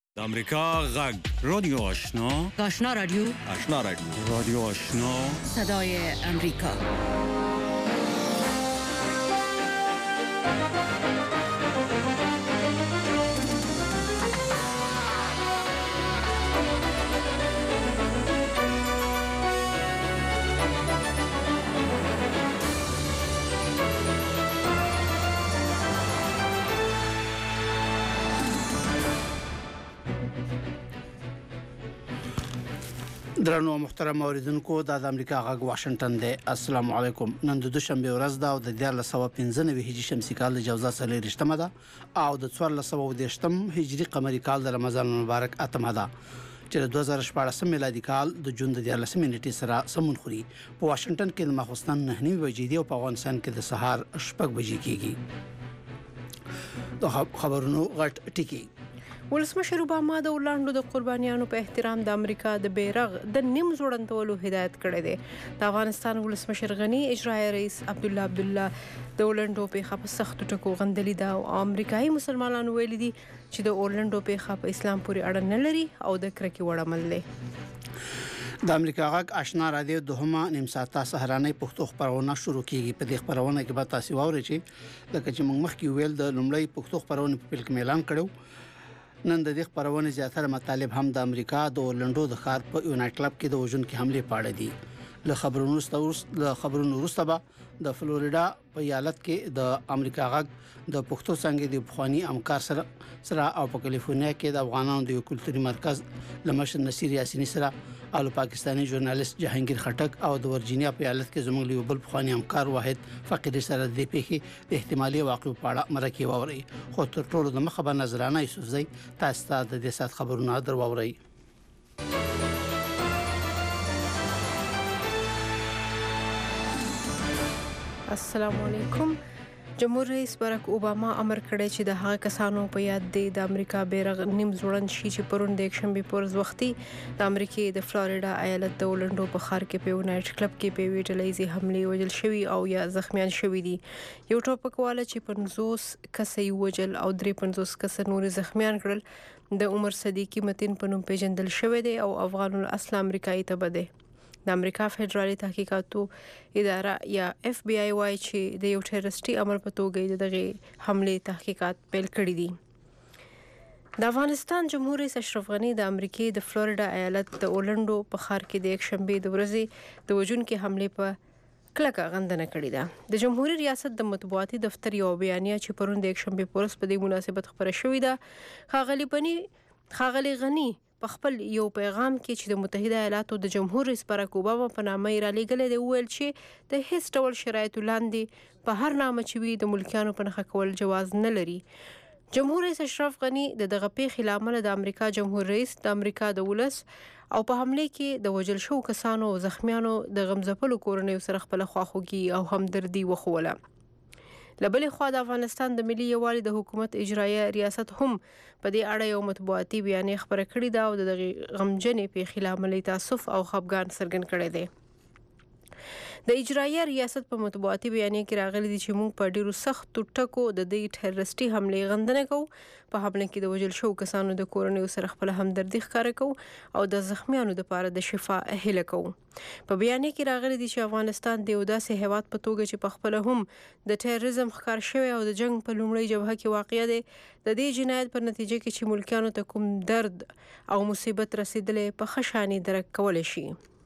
د امریکا غږ رادیو آشنا رادیو رادیو آشنا صدای امریکا. درنو محترم اوریدونکو د امریکا غږ واشنگټن دی. السلام علیکم. نن د دوشنبه ورځ ده او د 1495 هجری شمسي کال د جوزا سره رښتمه ده او د 1418 هجری قمری کال د رمضان مبارک اتمه ده چې د 2014 میلادي کال د جون د 14 نیټې سره سمون خوري. په واشنگټن کې د ماخوستن 9 بجې دی او په افغانستان کې د سهار 8 بجې کېږي. د خبرونو غټ ټکی. ولسمشر اوباما د اورلانډو د قربانیانو په احترام د امریکا د بیرغ د نیم زوړندولو هدایت کړی دی. د افغانستان ولسمشر غنی اجرایی رئیس عبدالله د اورلانډو په سختو ټکو غندلې ده او امریکایي مسلمانانو ویلي دي چې د اورلانډو په اسلام پورې اړه نه لري او د کرکې وړ عمل دی. د امریکا غږ آشنا رادیو دوهمه نیم ساعته سهارنۍ پښتو خبرونه شروع کیږي. په دې خبرونه کې به تاسو واورئ چې لکه چې موږ مخکې ویل د لومړی پښتو خبرونه په پیل کې اعلان کړو. نن د دې خبرونه زیاتره مطالب هم د امریکا د اورلانډو د ښار په یونایټ کلب کې د وژونکو حمله په اړه دي. له خبرونو وروسته به د فلوریدا په ایالت کې د امریکا غږ د پښتو څنګه د بخوانی همکار سره او په کالیفورنیا کې د افغانانو د کلتوري مرکز لمشر نصیر یاسینی سره او پاکستانی ژورنالیست جهانگیر خټک او د ورجینیا په ایالت کې زموږ یو بل بخوانی همکار واحد فقیر سره د پیښې د احتمالي واقعو په اړه مرکه واوري. خو تر ټولو د مخه به نظرانه یوسفزی تاسو ته د دې سات خبرونه درواوري. السلام علیکم. جمهور رئیس باراک اوباما امر کړی چې د هغه کسانو په یاد دی د امریکا بیرغ نیم ځوړند شي چې پرون د یکشنبه پر ورځ وختي د امریکای د فلوریدا ایالت د اورلانډو په ښار کې په یونایټ کلب کې په ویټلایزي حمله وجل شوی او یا زخمیان شوی دي. یو ټوپکواله چې 50 کسې وجل او 53 کس نور زخمیان کړل د عمر صدیقی متین په نوم پیژندل شوی دی او افغان الاصل امریکایي تبه دی. د امریکا فدرالي تحقیقاتو اداره یا اف بی آی وايي چې د یو ټیررستي عمل په توګه دغه حمله تحقیقات پیل کړي دي. د افغانستان جمهور رئیس اشرف غنی د امریکای د فلوریدا ایالت د اورلانډو په ښار کې د یکشنبه د ورځې د وژونکو حمله په کلکه غندنه کړې ده. د جمهوریت ریاست د مطبوعاتي دفتر یو بیانیه چې پرون د یکشنبه په ورځ په دې مناسبت خبره شوې ده خاغلی غنی په خپل یو پیغام کې چې د متحده ایالاتو د جمهور رئیس باراک اوباما په نامه یې را لېږلی دی وویل چې د هیڅ ډول شرایطو لاندې په هر نامه چې وي د ملکیانو په نښه کول جواز نه لري. جمهور رئیس اشرف غنی د دغه پیښې له امله د امریکا جمهور رئیس د امریکا د ولس او په حمله کې د وژل شوو کسانو او زخمیانو د غمځپلو کورنیو سره خپل خواخوږي او همدردي وښوله. لبلې خوا د افغانستان د ملي یووالي د حکومت اجرایه ریاست هم په دې اړه یو مطبوعاتي بیانیه خبره کړې ده او د غمجنې پیښې له امله تاسف او خفګان څرګند کړی دی. د اجرایه ریاست په مطبوعاتي بیانیه کې راغلي دي چې موږ په ډیرو سختو ټکو د دې ټیررستي حمله غندنه کوو. په حمله کې د وژل شوو کسانو د کورنیو سره خپل همدردي ښکاره کوو او د زخمیانو لپاره د شفا هیله کوو. په بیانیه کې راغلي دي چې افغانستان د یو داسې هیواد په توګه چې په خپل هم د ټیرریزم ښکار شوی او د جنگ په لومړۍ جبهه کې واقع دی د دې جنایت په نتیجه کې چې ملکیانو ته کوم درد او مصیبت رسیدلې په ښه شانې درک کولی شي.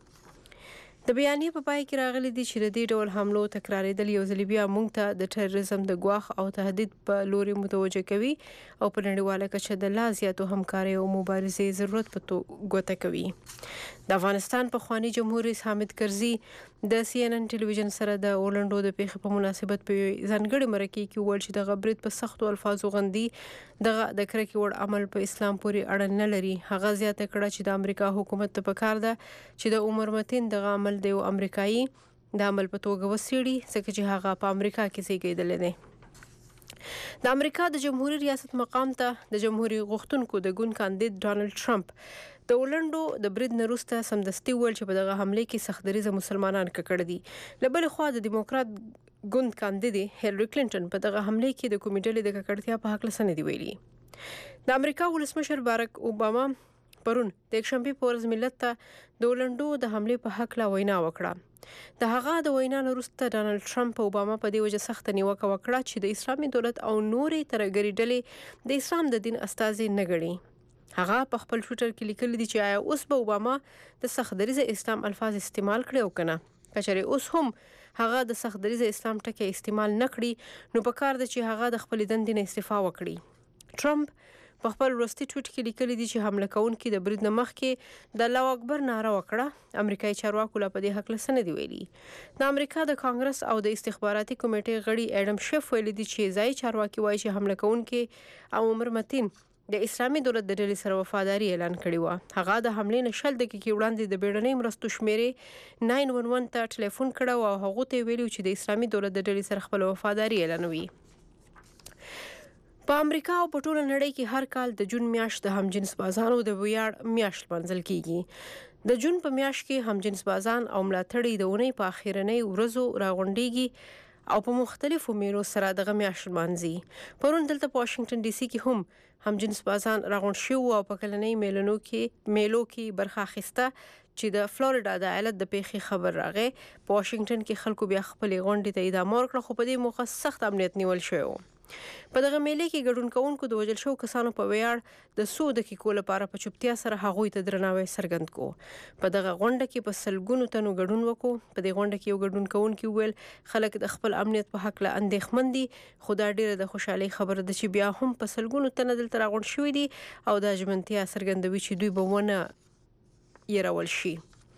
د بیانیه په پای کې راغلي دي چې د دې ډول حملو تکرارېدل یو ځل بیا موږ ته د ټیرریزم د ګواښ او تهدید په لوري متوجه کوي او په نړیواله کچه د لا زیاتو همکارۍ او مبارزې ضرورت په ګوته کوي. د افغانستان پخوانی جمهور رئیس حامد کرزي د سی ان ان ټلویزیون سره د اورلانډو د پیښې په مناسبت په ځانګړي مرکه کې وویل چې د برید په سختو الفاظو غندي دغه د کرکې وړ عمل په اسلام پورې اړه نه لري. هغه زیاته کړه چې د امریکا حکومت ته پکار ده چې د عمر متین دغه عمل د یو امریکایي د عمل په توګه وڅېړي ځکه چې هغه په امریکا کې زیږېدلی دی. د امریکا د جمهوریت ریاست مقام ته د جمهوریت غوښتونکو د ګوند کاندید ډانلډ ټرمپ د اورلانډو د برید نه وروسته سمدستي وویل چې په دغه حمله کې سختدریځه مسلمانان ککړ دي. له بلې خوا د دیموکرات ګوند کاندید هیلری کلینټن په دغه حمله کې د کومې ډلې د ککړتیا په هکله څه نه دي ویلي. د امریکا ولسمشر باراک اوباما پرون د یکشنبه په ورځ ملت ته د ولندو د حمله په حق لا وینا وکړه. د هغه د وینا وروسته ډانلډ ټرمپ او اوباما په دې وجه سخت نیوکه وکړه چې د اسلامي دولت او نورې ترهګري ډلې د اسلام د دین استازي نه ګڼي. هغه په خپل ټوئیټر کې لیکلي دي چې آیا اوس به اوباما د سخت دریځه اسلام الفاظ استعمال کړي او کنه. کچره اوس هم هغه د سخت دریځه اسلام ټکی استعمال نه کړي نو په کار ده چې هغه د خپل دندې نه استعفا وکړي. ټرمپ په خپل وروستي ټویټ کې لیکلي دي چې حمله کوونکي د برید نه مخکې د الله اکبر ناره وکړه. امریکایي چارواکو لا په دې حق لسنه دی ویلي. د امریکا د کانګرس او د استخباراتي کمیټې غړي اډم شیف ویلي دي چې ځای چارواکي وایي چې حمله کوونکي او عمر متین د اسلامي دولت د ډلې سره وفاداری اعلان کړی و. هغه د حملې نه شل دقیقې وړاندې د بیړنۍ مرستو شمیرې 911 ته ټلیفون کړو او هغه ته ویلي چې د اسلامي دولت د ډلې سره خپل وفاداری اعلانوي. په امریکا او په ټوله نړۍ کې هر کال د جون میاشت د همجنس بازانو د ویاړ میاشت منځل کیږي. د جون په میاشت کې همجنس بازان او ملاتړي د اونۍ په اخیرنۍ ورځو راغونډيږي او په مختلفو میلو سره دغه میاشت مانځي. پرون دلته په واشنگټن ډي سي کې هم همجنس بازان راغونډ شو او په کلنۍ میلو کې برخه اخیسته چې د فلوریدا د ایالت د پیښې خبر راغی. په واشنگټن کې خلکو بیا خپل غونډې ته ادامه ورکړه خو په دې موخه سخت امنیت نیول شوی و. په دغه میلې کې ګډون کوونکو د وژل شو کسانو په ویاړ د 100 دقیقو لپاره په چوپتیا سره هغوی ته درناوی څرګند کو. په دغه غونډه کې په سلګونو تنو ګډون وکړو. په دې غونډه کې یو ګډون کوونکی ویل خلک د خپل امنیت په حق له اندېښمن دي خو دا ډیره د خوشحالي خبره ده چې بیا هم په سلګونو تنه دلته راغونډ شوي دي او د ژمنتیا څرګندوي چې دوی به ونه یرول شي.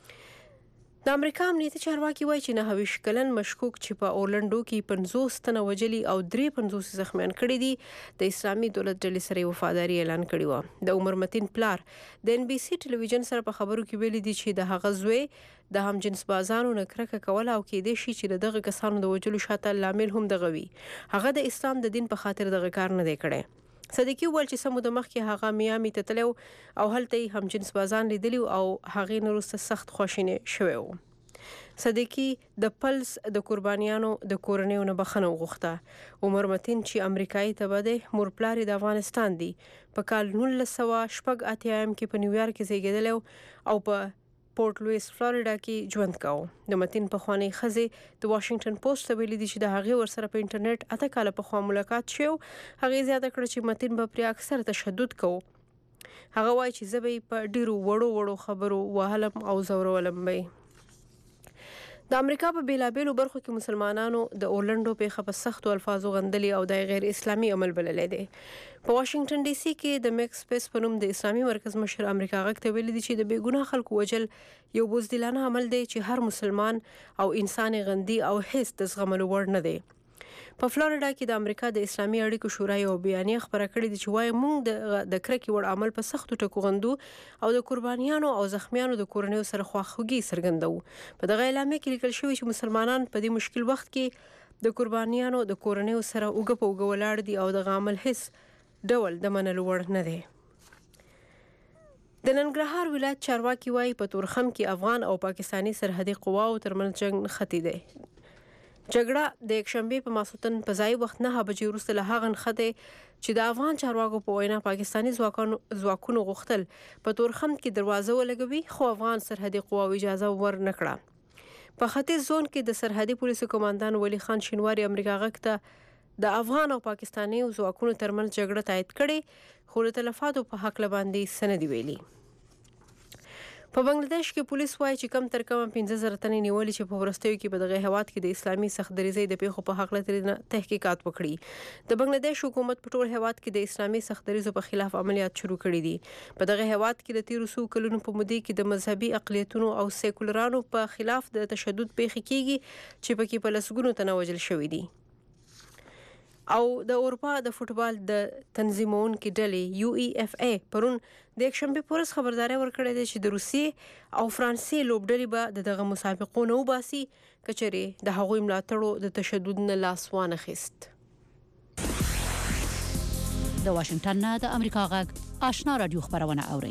د امریکا امنیتي چارواکي وایي چې 29 کلن مشکوک چې په اورلنډو کې 50 تنه وجلي او 53 زخمیان کړي دي د اسلامي دولت ډلې سره وفاداری اعلان کړی و. د عمر متین پلار د ان بي سي ټلویزیون سره په خبرو کې ویلي دي چې د هغه زوی د همجنس بازانو نکرکه کول او کې دي چې دغه کسانو د وجلو شاته لامل هم دغه وي. هغه د اسلام د دین په خاطر دغه کار نه دی کړی. صدیقی ویل چې سمو د مخکې هغه میامي ته تلو او هلته همجنس بازان لیدلی او هغه نورسته سخت خوشینه شوی و. صدیقی د پلس د قربانیانو د کورنیو نه بخښنه وغوښته. عمر متین چې امریکایي تبعه مور پلار د افغانستان دی په کال 1988 کې په نیویارک کې زیږیدل او په پورټ لوئیس فلوریدا کې ژوند کاوه. د متین په خوانی خزه د واشنگټن پوسټ ته ویلي دي چې د هغه ورسره په انټرنیټ اته کال په خوا ملاقات شو. هغه زیاته کړ چې متین په پرې اکثر تشدد کوي. هغه وایي چې زبې په ډیرو وړو خبرو وهلم او زورولم وي. د امریکا په بیلابېلو برخو کې مسلمانانو د اورلنډو په سختو الفاظو غندلي او د غیر اسلامي عمل بللې دي. په واشنگټن ډي سي کې د میکس سپیس په نوم د اسلامي مرکز مشر امریکا غږ ته ویلي دي چې د بیګناه خلکو وجل یو بزدلانه عمل دی چې هر مسلمان او انسان غندي او هیڅ د زغملو وړ نه دی. په فلوریدا کې د امریکا د اسلامي اړیکو شورا یو بیانیه خبره کړې ده چې وايي موږ د کرکې وړ عمل په سختو ټکو غندو او د قربانیانو او زخمیانو د کورنیو سره خواخوږي څرګندو. په دغه اعلامیه کې لیکل شوی چې مسلمانان په دې مشکل وخت کې د قربانیانو د کورنیو سره اوږه په اوږه ولاړ دي او د عمل هیڅ ډول د منلو وړ نه دی. د ننګرهار ولایت چارواکي وايي په تورخم کې افغان او پاکستاني سرحدي قواو ترمنځ جنگ ختی دی. جګړه د یکشنبه په ماسوتن په ځای وخت 9 بجې وروسته له هغه نخته چې د افغان چارواکو په وینا پاکستاني ځواکونو غوښتل په تورخم کې دروازه ولګوي خو افغان سرحدي قواو اجازه ور نه کړه. په ختیځ زون کې د سرحدي پولیسو کمانډان ولی خان شینواری امریکا غږ ته د افغان او پاکستاني ځواکونو ترمنځ جګړه تایید کړي خو د تلفاتو په حق لباندې سند ویلي. په بنگلاديش کې پولیس وایي چې کم تر کم 15000 تنې نیولې چې په ورستیو کې په دغه هواد کې د اسلامي سختدریزۍ د پیښو په حق لته تحقیقات وکړي. د بنگلاديش حکومت په ټول هواد کې د اسلامي سختدریزو په خلاف عملیات شروع کړي دي. په دغه هواد کې د 1300 کلونو په مودې کې د مذهبي اقلیتونو او سیکولرانو په خلاف د تشدد پیښې کیږي چې پکې په لسګونو تنه وژل شوي دي. او د اروپا د فوتبال د تنظیمونکو ډلې UEFA پرون د یکشنبه پورس خبرداري ورکړې ده چې د روسیې او فرانسې لوبډلې به دغه مسابقو نه وباسي کچري د هغوی ملاتړو د تشدد نه لاس وانه خست. د واشنگټن نه د امریکا غږ آشنا رادیو خبرونه اوري.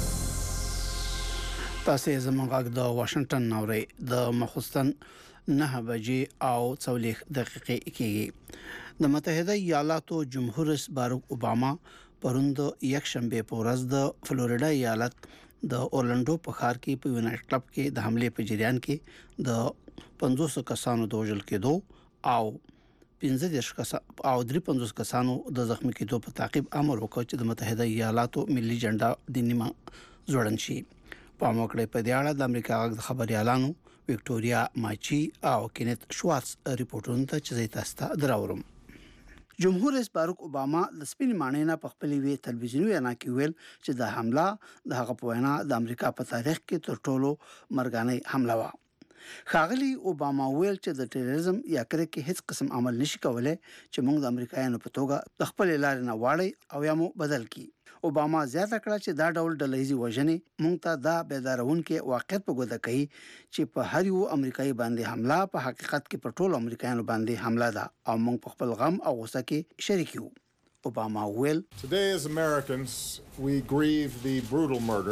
تاسو زموږ غږ د واشنگټن اوري د مخستن 9 بجې او 40 دقیقې کېږي. د متحده ایالاتو جمهور رئیس باراک اوباما پروند یک شنبه په ورځ د فلوریډا ایالت د اورلانډو په ښار کې په یو نایټ کلب کې د حمله په جریان کې د 500 کسانو د وژل کېدو او 15 کسانو او 53 کسانو د زخمی کېدو په تعقیب امر وکړ چې د متحده ایالاتو ملي جنډا د نیمه ځوړند شي. په موکړه په دی اړه د امریکا غږ د خبريالانو وکټوريا ماچي او کینت شوارتز ریپورټونه ته چې تاسو ته دراوړم. جمهور رئیس باراک اوباما د سپین مانینا په خپلې وی تلویزیوني وینا کې ویل چې د حمله د هغه په وینا د امریکا په تاریخ کې تر ټولو مرګاني حمله و. ښاغلي اوباما ویل چې د ټیرریزم یا کرکې هیڅ قسم عمل نشي کولای چې موږ د امریکایانو په توګه د خپل لارې نه واړی او یا مو بدل کی. اوباما زیاته کړه چې دا ډول ډلهیزي وژنې موږ ته دا بیدارونکې واقعیت په ګوته کوي چې په هر یو امریکایي باندې حمله په حقیقت کې په ټولو امریکایانو باندې حمله ده او موږ په خپل غم او غوسه کې شریک یو. اوباما ویل Today as Americans we grieve the brutal murder,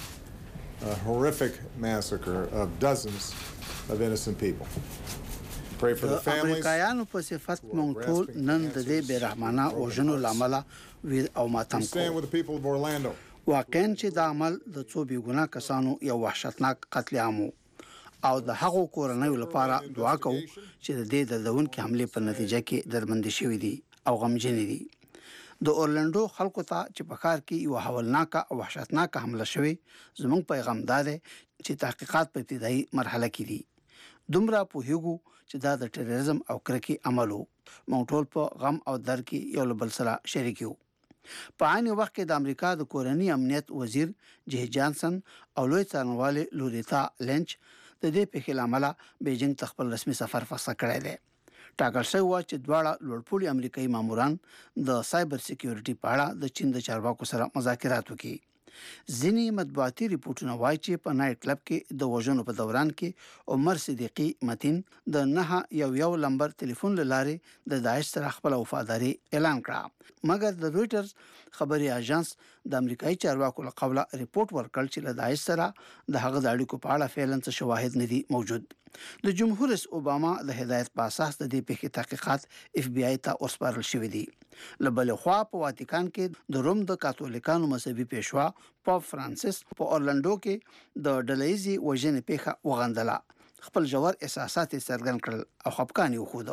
a horrific massacre of dozens of innocent people. Pray for the families. امریکایانو په صفت موږ ټول نن د دې بیرحمانه وژنو لامل وی او ماتم stand with the people of Orlando. واقعاً چې دا عمل د څو بیګنا کسانو یو وحشتناک قتل عام او د هغو کورنۍ لپاره دعا کوو چې د دې د دونکو حمله په نتیجه کې درمند شوي دي او غمجن دي. د اورلانډو خلکو ته چې په ښار کې یو حولناک او وحشتناک حمله شوی زموږ پیغام ده چې تحقیقات په ابتدایي مرحله کې دي. دومره په هیغو چې دا د ټیرریزم او کرکې عملو موږ ټول په غم او درد کې یو بل سره شریک یو. په عین وخت کې د امریکا د کورنی امنیت وزیر جه جانسن او لوی څارنوالي لوریتا لینچ د دې په خلامله بیجینګ خپل رسمي سفر فسخ کړی دی. ټاکل شوی و چې دواړه لوړپوړي امریکایي ماموران د سایبر سکیورټي په اړه د چین د چارواکو سره مذاکرات وکړي. ځینی مطبوعاتي ریپورتونه وایي چې په نایټ کلب کې د وژنو په دوران کې عمر صدیقی متین د 911 نمبر ټلیفون لاره د داعش سره خپل وفاداری اعلان کړ. مګر د رويټرز خبري اژانس د امریکایي چارواکو له قوله ریپورت ورکړ چې له داعش سره د هغه د اړیکو په اړه فعلا څه شواهد نه دي موجود. د جمهور رئیس اوباما د هدایت په اساس د دې پیښې تحقیقات اف بی آی ته ورسپارل شوې دي. لبل خوا په واتیکان کې د روم د کاتولیکانو مذهبي پیشوا پاپ فرانسیس په اورلانډو کې د ډلهیزي وژنې پیښه وغندله. خپل جوړ احساسات څرګند کړل او خپګان یې وښود.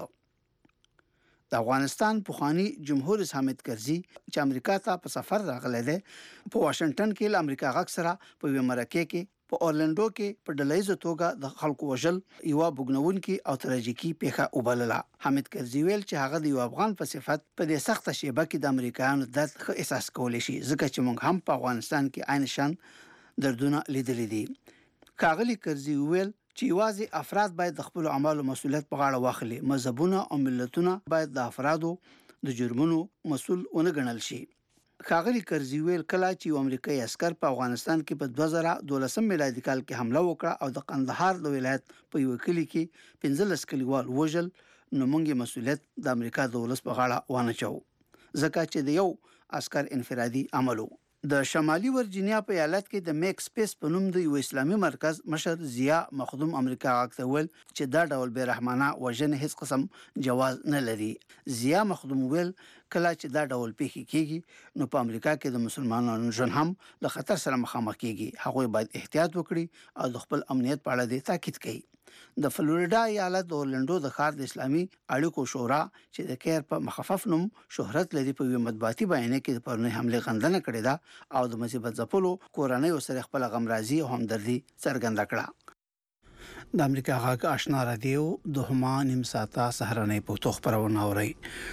د افغانستان پخوانی جمهور رئیس حامد کرزي چې امریکا ته په سفر راغلی دی په واشنگټن کې له امریکا غږ سره په یو مرکه کې په اورلانډو کې په ډلهیزه توګه د خلکو وژل یو بګنونکي او تراژیکي پیښه وبلله. حامد کرزي ویل چې هغه د یو افغان په صفت په دې سخته شیبه کې د امریکایانو درد ښه احساس کولی شي ځکه چې موږ هم په افغانستان کې عین شان دردونه لیدلي دي. ښاغلي کرزي ویل چې یوازې افراد باید د خپل اعمالو مسؤلیت په غاړه واخلي. مذهبونه او ملتونه باید د افرادو د جرمونو مسؤل ونه ګڼل شي. ښاغلي کرزي ویل کله چې امریکایي عسكر په افغانستان کې په 2012 میلادي کال کې حمله وکړه او د قندهار د ولایت په یو کلی کې 15 کلیوال وژل نو موږ مسؤلیت د امریکا د ولس په غاړه وانه چو ځکه چې د یو عسكر انفرادي عملو. د شمالي ورجینیا په ایالت کې د میک سپیس په نوم د یو اسلامي مرکز مشر ضیا مخدوم امریکا غاکتول چې دا ډول بیرحمانه وژنې هیڅ قسم جواز نه لري. ضیا مخدوم ویل کله چې دا ډول پیښې کیږي نو په امریکا کې د مسلمانانو ژوند هم له خطر سره مخامخ کیږي. هغوی باید احتیاط وکړي او د خپل امنیت په اړه د تاکید کوي. د فلوریډا ایالت د اورلانډو د ښار د اسلامي اړیکو شورا چې د کیر په مخفف نوم شهرت لري په یو مطبوعاتي بیان کې د پرونی حمله غندنه کړې ده او د مصیبت ځپلو کورنۍ سره خپل غمرازي او همدردي څرګنده کړه. د امریکا غږ آشنا رادیو د هما نیم ساعته سهارنۍ پښتو خبرونه اوري.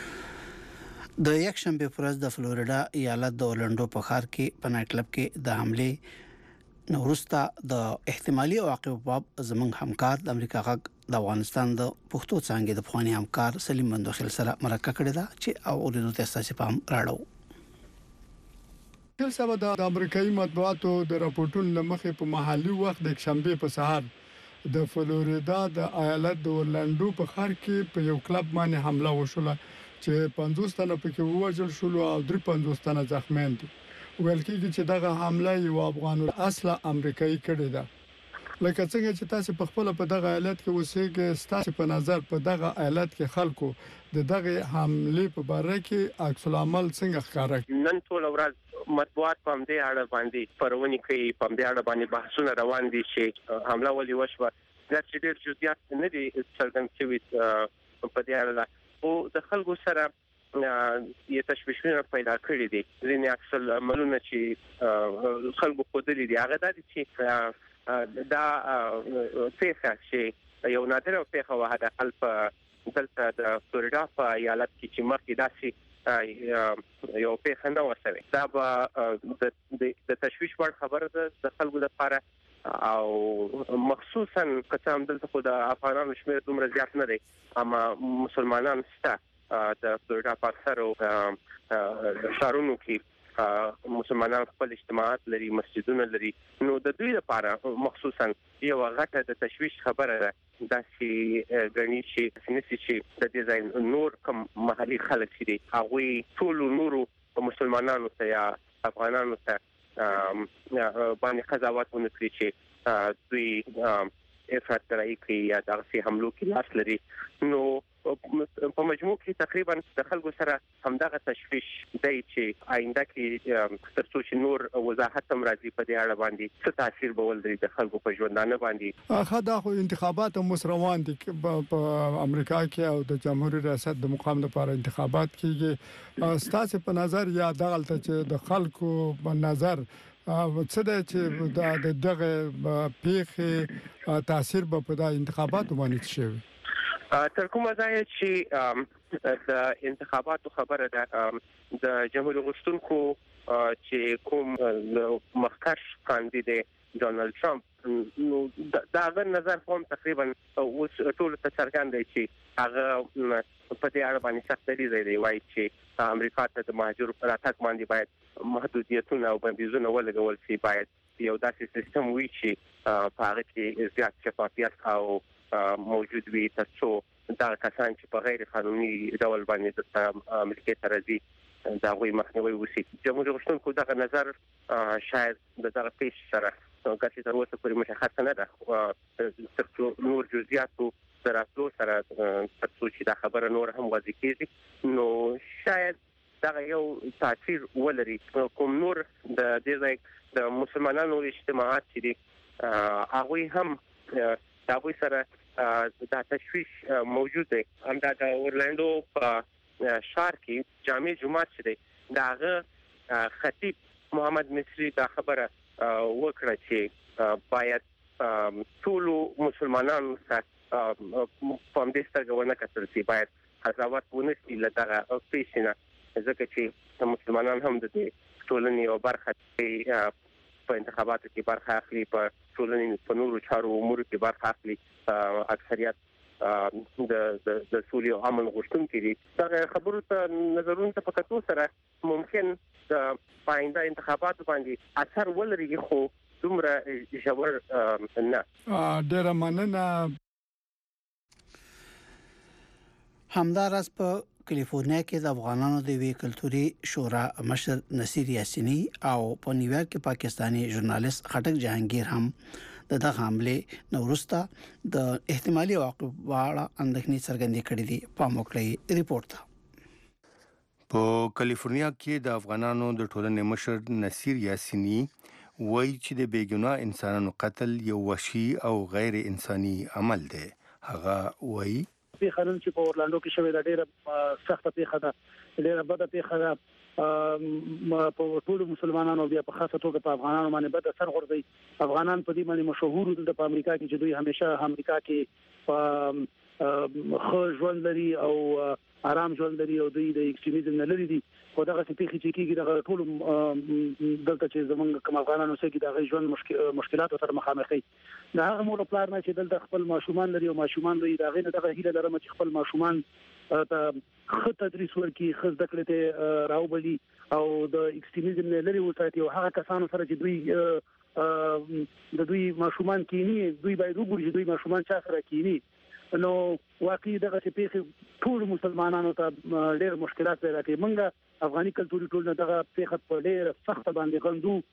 د یک شنبه پر ورځ د فلوریډا ایالت د اورلانډو په ښار کې په نایټ کلب کې د حمله نورستا د احتمالي عواقب په زمنګ همکار د امریکا غږ د افغانستان د پښتو څنګه د فواني همکار سلیم مندوخیل سره مرکه کړې ده چې او اوریدو ته اساسي پام راړو. تل سبا د امریکایي مطبوعاتو د راپورټونو لمخې په محلي وخت د شنبه په سهار د فلوریډا د ایالت د اورلانډو په ښار کې په یو کلب باندې حمله وشوله چې 50 تنه پکې ووژل شول او 53 تنه زخمیان دي. ویل کېږي چې دغه حمله یو افغان اصله امریکایي کړې ده. لکه څنګه چې تاسو په خپل په دغه ایالت کې اوسېږئ تاسو په نظر په دغه ایالت کې خلکو د دغه حمله په اړه کې عکس العمل څنګه ښکارا نن ټول ورځ مطبوعات په دې اړه باندې پرونی کوي په دې اړه باندې بحثونه روان دي چې حمله ولې وشوه دا چې ډېر جزئیات نه دي څرګند شوي په دې اړه او د خلکو سره یې تشویشونه پیدا کړی دي ځینې عکس العملونه چې خلکو خودلي دي هغه د چې دا پیښه چې یو نادره پیښه وه د خلک دلته د فلوریدا په ایالت کې چې مخکې داسې یو پیښه نه وسوي دا به د تشویش وړ خبره ده د خلکو لپاره او مخصوصا قسم دلته خو د افغانانو شمیر دومره زیات نه دی اما مسلمانان شته د فلوریدا په اکثرو ښارونو کې مسلمانان خپل اجتماعات لري مسجدونه لري نو د دوی لپاره مخصوصا یو غټه د تشویش خبره ده دا چې غني چې د دې ځای نور کوم محلي خلک دي هغه ټول نورو مسلمانانو ته یا افغانانو ته باندې قضاوت ونکړي چې دوی افراط ترای کوي یا دغه حملو کې لاس لري نو په مجموع کې تقریبا د خلکو سره همدغه تشویش دی چې آینده کې تر څو چې نور وضاحت هم راځي په دې اړه باندې څه تاثیر به ولري د خلکو په ژوندانه باندې خدا خو انتخابات هم روان دي په امریکا کې او د جمهوریت ریاست د مقام لپاره انتخابات کیږي ستاسو په نظر یا دغلته چې د خلکو په نظر څه د چې دغه پیښه تاثیر په د انتخاباتو باندې شي تر کومه ځای چې د انتخاباتو خبره ده د جمهوریت غوښتونکو چې کوم مخکښ کاندید ډونالد ټرمپ نو دا غن نظر کوم تقریبا اوس ټول ته څرګند دی چې هغه په دې اړه باندې سخت دریځ دی وایي چې امریکا ته د مهاجرو پر اتاک باندې باید محدودیتونه او بندیزونه ولګول شي باید یو داسې سیستم وي چې په هغه کې زیات شفافیت او موجود وي ترڅو دا کسان چې په غیر قانوني ډول باندې د امریکا ته راځي دا غوي مخنیوي وشي جمهوریت غوښتونکو دا نظر شاید د دغه پیښ سره ګټه تر اوسه پورې مشخصه نه ده ترڅو نور جزئیاتو دراتلو سره ترڅو چې دا خبره نور هم واضح کیږي نو شاید دا یو تاثیر ولري کوم نور د دې ځای د مسلمانانو اجتماعات چې دي هغه هم دا وې سره دا تشویش موجود دی همدا د اورلاندو په شهر کې جامع جمعه چې دی داغه خطیب محمد مصری دا خبره وکړه چې باید ټول مسلمانانو سره په دې سترګونه کتل شي باید قضاوت ونشي لدغه پیښنه ځکه چې مسلمانان هم د دې ټولنې او برخه په انتخاباتو کې برخه اخلي په ټولنې په نورو چارو امور کې برخه اخلي اکثریت د سولې او امن غوښتونکي دي دا خبرو ته نظرونه په کتو سره ممکن د پاینده انتخاباتو باندې اثر ولري خو دومره ژور نه ډېر مننه همدارس په کالیفورنیا کې د افغانانو د وی کلتوري شورا مشر نصیر یاسینی او په نیویارک کې پاکستانی ژورنالیست خټک جهانگیر هم دغه حمله نورستا د احتمالي عواقب واړه اندېښنې څرګندې کړې دي په موکلې ریپورت په کالیفورنیا کې د افغانانو د ټولنې مشر نصیر یاسینی وایي چې د بیګناه انسانانو قتل یو وحشي او غیر انساني عمل دی هغه وایي خلل چې په اورلاندو کې شوې د ډېره سخته پیښه ده ډېره بده پیښه ده په ټول مسلمانانو بیا په خاصه توګه په افغانانو باندې بد اثر غورځي افغانان په دې باندې مشهور دي په امریکا کې چې دوی همیشه امریکا کې خو ژوند لري او آرام ژوند لري او دوی د ایکستریمیزم نه لري دي خو دغه پیښې چې کیږي د ټول دلته چې زمونږ کوم افغانانو سره کې د ژوند مشکلات سره مخامخ دي دا هغه مور پلان نه چې دلته خپل ماشومان لري او ماشومان دوی دا غینه دغه هیله لرم چې خپل ماشومان ته خط تدریس ورکړي خص دکړه ته راوبلي او د ایکستریمیزم نه لري وساتي او هغه کسانو سره چې دوی د دوی ماشومان کینی دوی باید وګوري چې دوی ماشومان چا سره کینی نو واقعي دغه پیښه ټول مسلمانانو ته ډېر مشکلات پیدا کوي موږ افغاني کلتوري ټولنه دغه پیښه په ډېر سخت باندې غندو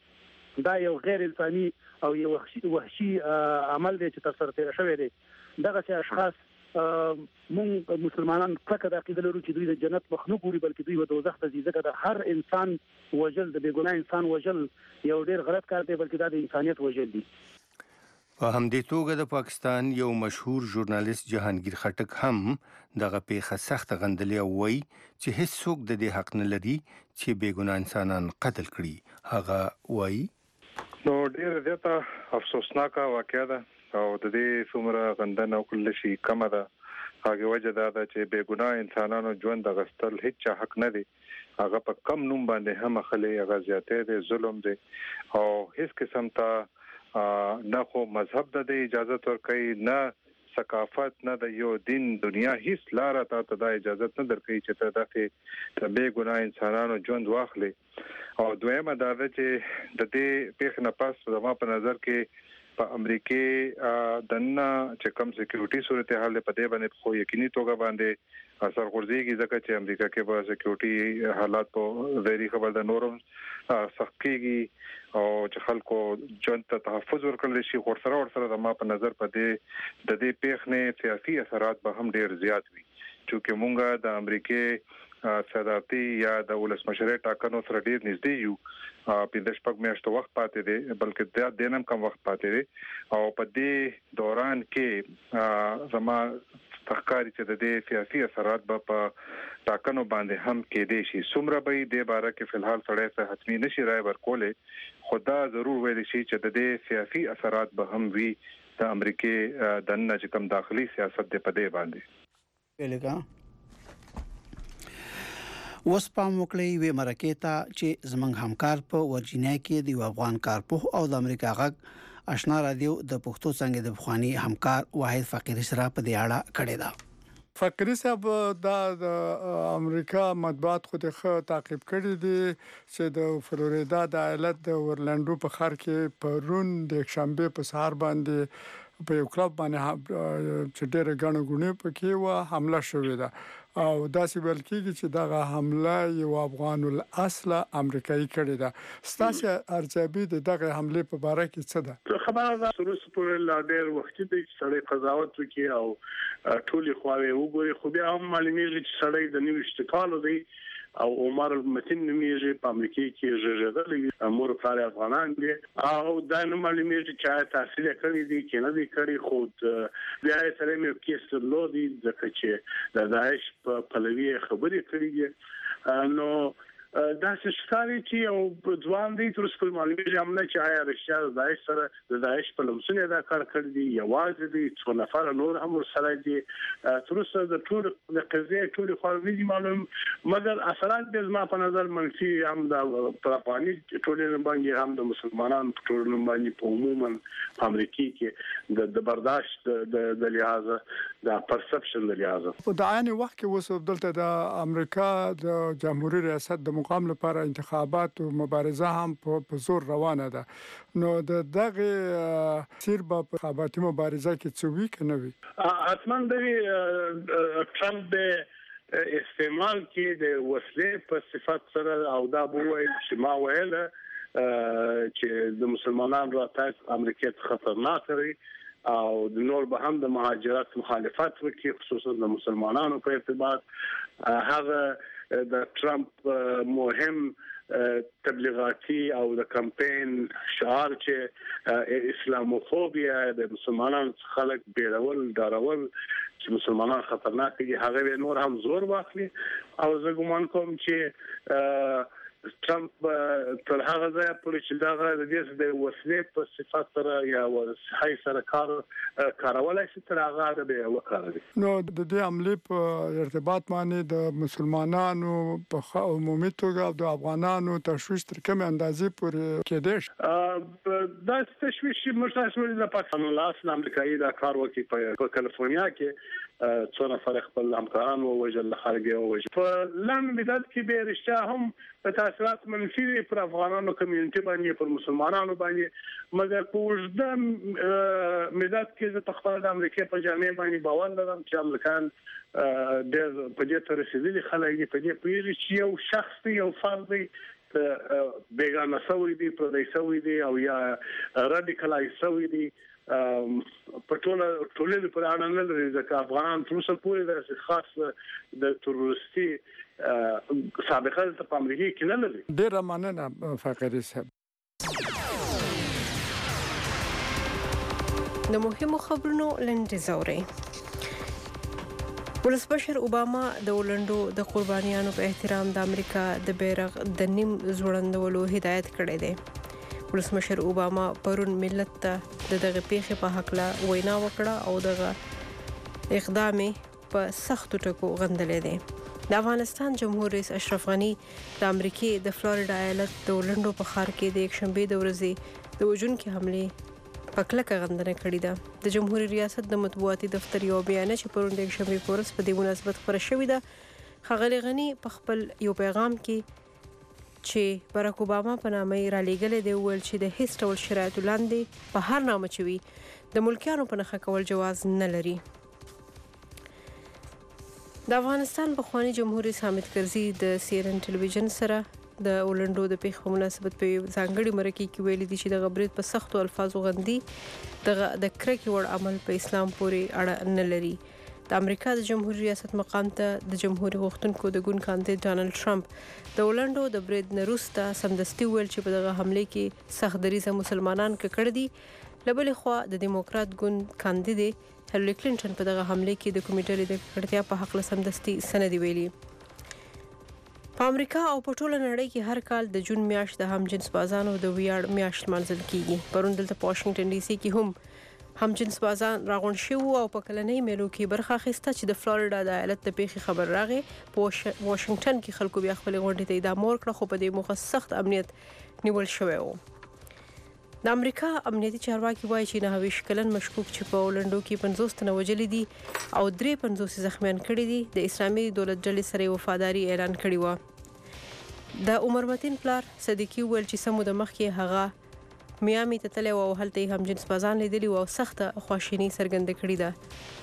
دا یو غیر انساني او یو وحشي عمل دی چې تر سره تیر شوی دی. دغه اشخاص مونږ مسلمانان کله د عقیده لرو چې دوی د جنت مخ نه ګوري بلکې دوی د دوزخ ته ځي. ځکه د هر انسان وجل د بې ګناه انسان وجل یو ډیر غلط کار دی بلکې دا د انسانیت وجل دی. په همدې توګه د پاکستان یو مشهور ژورنالیست جهانگیر خټک هم دغه پیښه سخت غندلې او وایي چې هیڅ څوک د دې حق نه لري چې بې ګناه انسانان قتل کړي. هغه وایي نو ډیر زیاته افسوسناکه واقعه ده او د دې څومره غندنه او کله شي کم ده. هغه وجه دا ده چې بې ګناه انسانانو ژوند د غستل هیڅ حق نه دی. هغه په کم نوم باندې هم خلې هغه زیاته دي ظلم دی او هیڅ قسم ته نه خو مذهب د اجازه ورکړي نه ثقافت نه د یو دین دنیا هیڅ لار ته د اجازه نه درکړي چې ته د بې ګناه انسانانو ژوند واخلي. او دویمه دا ده چې د دې پیښې نه پس زما په نظر کې په امریکای دنه چې کم سکیورټي صورتحال په دې باندې خو یقیني توګه باندې اثر غورځيږي ځکه چې امریکا کې به سکیورټي حالات په ویری خبر د نورم سخت کیږي او چې خلکو ژوند ته تحفظ ورکړل شي. ورسره د ما په نظر په دې د دې پیښې سیاسي اثرات به هم ډیر زیات وي چې مونږه د امریکای صدارتي یا د ولسمشرۍ ټاکنو سره ډیر نږدې یو. په د شپږ میاشتو وخت پاتې دی بلکې دا دینم کم وخت پاتې دی او په دې دوران کې زما تخکاری چې د دې سیاسي اثرات په ټاکنو باندې هم کې دي شي. څومره به د باره کې فلحال سړی ته حتمی نشي رائے ورکولې خدا ضرور ویل شي چې د دې سیاسي اثرات به هم وي د امریکای د نه چې کوم داخلي سیاست د پدې باندې. لکه اوس پام وکړئ وی مرکه ته چې زمنګ همکار په ورجینیا کې د افغان کارپوه او د امریکا غږ آشنا رادیو د پښتو څنګه د بخوانی همکار واحد فقيري سره په دې اړه کړی دا. فقيري صاحب د امریکا مطبوعات خو د تعقیب کړی دي چې د فلوریدا د ایالت د اورلاندو په ښار کې پرون د شنبه په سهار باندې په یو کلب باندې چې ډېر غاڼه غونې پکې و حمله شوې ده او داسې ویل کېږي چې دغه حمله یو افغان الاصل امریکایي کړی ده. ستاسو ارزیابي د دغه حمله په اړه کې څه ده؟ خبره ده سروس پر لا ډېر وخت دی چې سړی قضاوت وکړي او ټولي خواوې وګوري خو بیا هم معلومیږي چې سړی د نیو کالو دی او عمر المتين نمیږي په امریکا کې ژغورل امور پلار افغانان دي او دا نو معلومیږي چې تحصیل کړی دي کې نه دي کړی خود بیا یې سره مې کیس لودي ځکه چې د داعش په پلوي خبرې کړې دي نو دا څه چې او ځوان دي تر څو معلومیږي عمله چې آیا رښتیا د داعش سره د داعش په لمسونه دا کار کړی دي یوازې دي څو نفر نور هم سره دي تر څو د ټول د قضیه ټول خو دي معلوم مګر اثرات د زما په نظر منفي هم د پراپانی ټولنه باندې هم د مسلمانانو ټولنه باندې په عموما په امریکا کې د برداشت د لحاظ د پرسپشن د لحاظ په دایاني وخت کې وسو دلته د امریکا د جمهوریت ریاست د مقام لپاره انتخابات او مبارزه هم په زور روانه ده. نو دغه سیر په انتخاباتي مبارزه کې څه وی کنه وی حتما د ټرمپ د استعمال کې د وسلې په صفات سره او دا بووي چې ما ویل چې د مسلمانانو راتګ امریکا ته خطرناک دی او د نور به هم د مهاجرت مخالفت وکړي خصوصا د مسلمانانو په ارتباط هغه د ټرمپ مهم تبلیغاتي او د کمپاین شعار چې اسلاموفوبیا د مسلمانانو خلک بیرول ډارول چې مسلمانان خطرناک دي هغه نور هم زور واخلي او زه ګومان کوم چې ټرمپ تر هغه ځای پورې چې دا د دې د وسلې په صفات سره یا وسحي سره کارولای شي تر هغه به وکړي. نو د دې عملې په ارتباط باندې د مسلمانانو په عمومي توګه د افغانانو تشویش تر کومه اندازې پورې کېدای دا تشویش مشترک د پاکستان لاس امریکایي دا کار وکړي په کالیفورنیا کې څو نفر خپل همکاران ووجل خارجي ووجل په لاندې مدت کې به رښتیا هم په تاثیرات منفي پر افغانانو کمیونټي باندې پر مسلمانانو باندې مګر په وجدان مدت کې د تخفیف د امریکا په جامعه باندې باور لرم چې امریکایان د په دې تر رسیدلي خلک په دې پیری چې یو شخص یو فرد بیگانه سوي دي پردي سوي دي او یا رادیکالایز سوي دي په ټولنه پر اړه نه لري ځکه افغانان تر اوسه پورې د خاص د تروریستي سابقه په امریکا کې نه لري. ډیر مننه فقیري صاحب. د مهمو خبرونو لنډیزوري. ولسمشر اوباما د ولندو د قربانیانو په احترام د امریکا د بیرغ د نیم ځوړندولو هدایت کړی دی. ولسمشر اوباما پرون ملت ته دغه پیښې په حق لا وینا وکړه او دغه اقدام په سختو ټکو غندلې دی. د افغانستان جمهور رئیس اشرف غنی د امریکای د فلوریډا ایالت د ولندو په ښار کې د یکشنبه د ورځې د وژونکو حمله په کلکه غندنه کړې ده. د جمهوریت ریاست د مطبوعاتي دفتر یو بیان چې پرون د یکشنبه په ورځ په دې مناسبت خبره شوې ده، ښاغلي غنی په خپل یو پیغام کې چې باراک اوباما په نامه را لېږلی دی وویل چې د هیڅ ډول شرایطو لاندې په هر نامه چې وي د ملکیانو په نښه کول جواز نه لري. د افغانستان پخوانی جمهور رئیس حامد کرزي د CNN ټلویزیون سره د ولندو د پیښ په مناسبت په ځانګړي مرکه کې ویلي دي چې د غبرید په سختو الفاظو غندي د کرکې وړ عمل په اسلام پورې اړه نه لري. د امریکا د جمهور ریاست مقام ته د جمهوریت غوښتونکو د ګوند کاندید ډانلډ ټرمپ د ولندو د برید نه وروسته سمدستي ویل چې په دغه حمله کې سخت دریځه مسلمانان کړي دي. له بلې خوا د دیموکرات ګوند کاندید هیلری کلینټن په دغه حمله کې د کومې ډلې د کړتیا په حق له سمدستي سند ویلي. په امریکا او په ټوله نړۍ کې هر کال د جون میاشت د همجنس بازانو د ویاړ میاشت منځل کیږي. پرون دلته په واشنگټن ډي سي کې هم همجنس بازان راغون شو او په کلنۍ میلو کې برخه اخیسته چې د فلوریډا د ایالت د پیښې خبر راغی. په واشنگټن کې خلکو بیا خپل غونډې ته ادامه ورکړه خو په دې موخه سخت امنیت نیول شوی و. د امریکا امنیتي چارواکي وایي چې 29 کلن مشکوک چې په ولندو کې 50 تنه وژلي دي او 53 زخمیان کړي دي د اسلامي دولت ډلې سره وفاداری اعلان کړی و. د عمر متین پلار صدیقي ویل چې سمو د مخ کې هغه میامي ته تللی او هلته هم جنس بازان لیدلی او سخته خواشینی څرګنده کړې ده.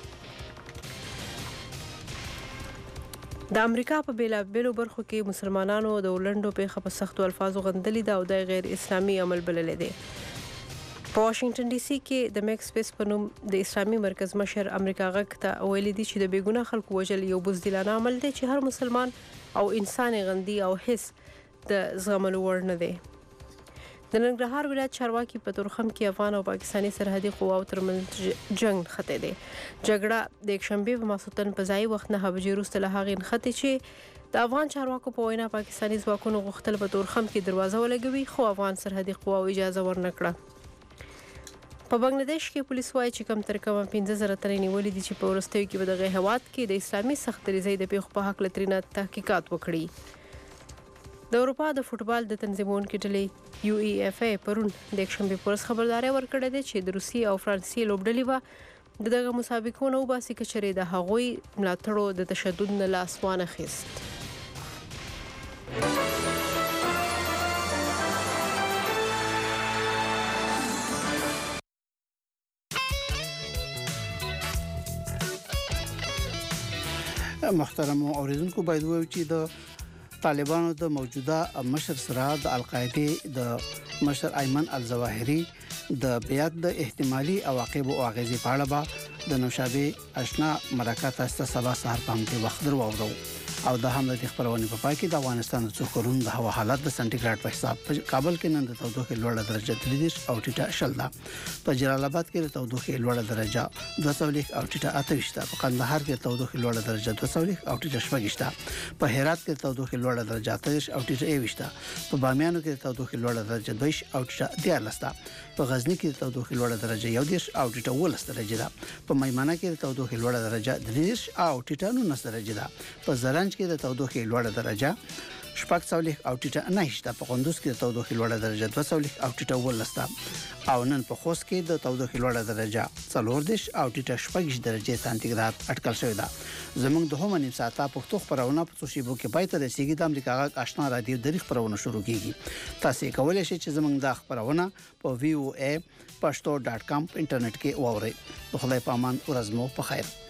د امریکا په بیلابیلو برخو کې مسلمانانو د ولندو پیښه په سختو الفاظو غندلې ده او د غیر اسلامي عمل بللې ده. په واشنگټن ډي سي کې د میکس سپیس په نوم د اسلامي مرکز مشر امریکا غږ ته ویلي دي چې د بیګناه خلکو وژل یو بزدلانه عمل دی چې هر مسلمان او انسان غندي او هیڅ د زغملو وړ نه دی. د ننګرهار ولایت چارواکي په تورخم کې افغان او پاکستاني سرحدي قواو ترمنځ جنگ خته دی. جګړه د یکشنبه په ماسوتن په ځای وخت نه بجې وروسته له هغې نښتې چې د افغان چارواکو په وینا پاکستاني ځواکونو غوښتل په تورخم کې دروازه ولګوي خو افغان سرحدي قواو اجازه ورنکړه. په بنگلاديش کې پولیس وايي چې کم تر کمه 15000 تنه نیولې دي چې په ورستیو کې به دغه هواد کې د اسلامي سخت دریځۍ د پیښو په حق لترینه تحقیقات وکړي. د اروپا د فوټبال د تنظیمونکو ډلې UEFA پرون د یکشنبه په ورځ خبرداري ورکړه چې د روسي او فرانسې لوبډلې به دغه مسابقو نو باسي کچري د هغوی ملاتړو د تشدد نه لاس وانه خيست. محترم اوریدونکو باید وایو چې د طالبانو د موجوده مشر سره د القاعده د مشر ایمن الظواهری د بیعت د احتمالي عواقب او اغیزې په اړه د نوشابه آشنا مرکه تاسو سبا سهار په همدې وخت درو او د هم د خبرونه په پای کې د افغانستان د څوکرونو د هوا حالت د سنټیګریډ په حساب په کابل کې نن د تودوخه لوړه درجه 30 او ټیټه شل ده. په جلال آباد کې د تودوخه لوړه درجه 240 او ټیټه 28 ده. په قندهار کې د تودوخه لوړه درجه 240 او ټیټه 28 ده. په هرات کې د تودوخه لوړه درجه 28 او ټیټه 21 ده. په بامیانو کې د تودوخه لوړه درجه 22 او ټیټه 13 ده. په غزنی کې د تودوخه لوړه درجه 11 او ټیټه 19 درجه ده. په میمنه کې د تودوخه لوړه درجه 30 او ټیټه 19 درجه ده. په زرنج کې د تودوخه لوړه درجه 40 او ټیټه 9 ده. په قندوز کې د تودوخه لوړه درجه 20 او ټیټه 19 ده. او نن په خوست کې د تودوخه لوړه درجه 40 او ټیټه 20 درجه سانتیګراد اټکل شوې ده. زموږ د هم نیم ساعته پښتو خبرونه په سوشيبو کې پای ته رسیدي. د امریکا غږ آشنا رادیو د خبرونه شروع کیږي. تاسو کولای شئ چې زموږ د خبرونه په voa.pashto.com انټرنیټ کې واورئ. خدای پامان ورځ مو په خیر.